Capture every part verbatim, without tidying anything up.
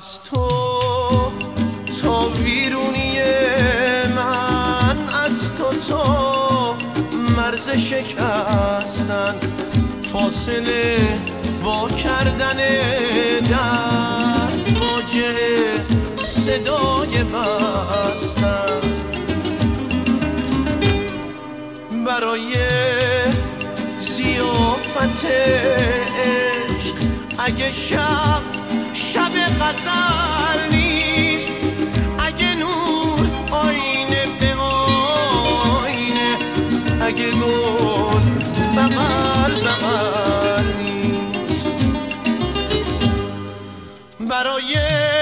از تو تا ویرونی من، از تو تا مرز شکستن، فاصله وا کردن در فاجعه صدای بستن. برای ضیافت عشق اگه شب شب غزل نیست، اگه نور آینه به آینه، اگه گل بغل بغل نیست. برای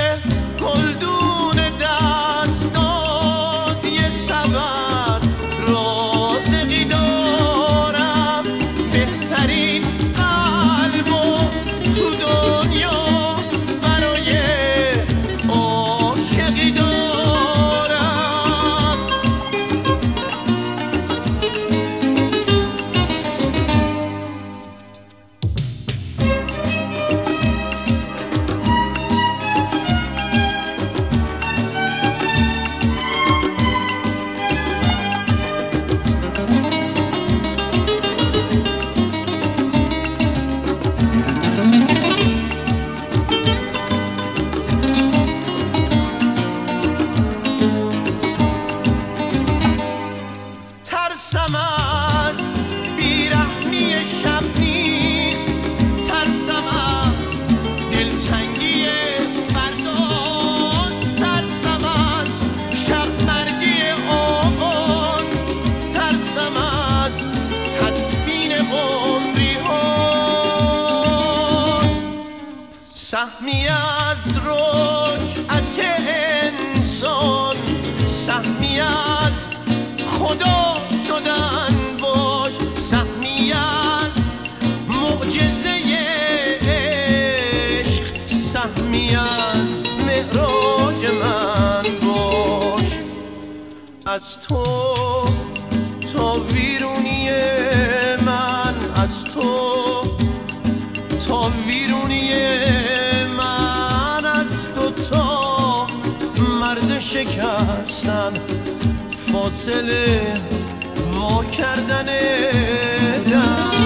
گلدون دستات یه سبد رازقی دارم، بهترین قلب و تو دنیا برای عاشقی دارم. ترسم از بیرحمی شب نیست، ترسم از دلتنگی فرداست، ترسم از شب مرگی آغاز، ترسم از تدفین عمری هاست. سهمی از رجعت انسان، سهمی از خدا شدن باش، سهمی از معجزه عشق، سهمی از معراج من باش. از تو تا ویرونی من، از تو تا ویرونی من، از تو تا مرز شکستن، فاصله وا کردن در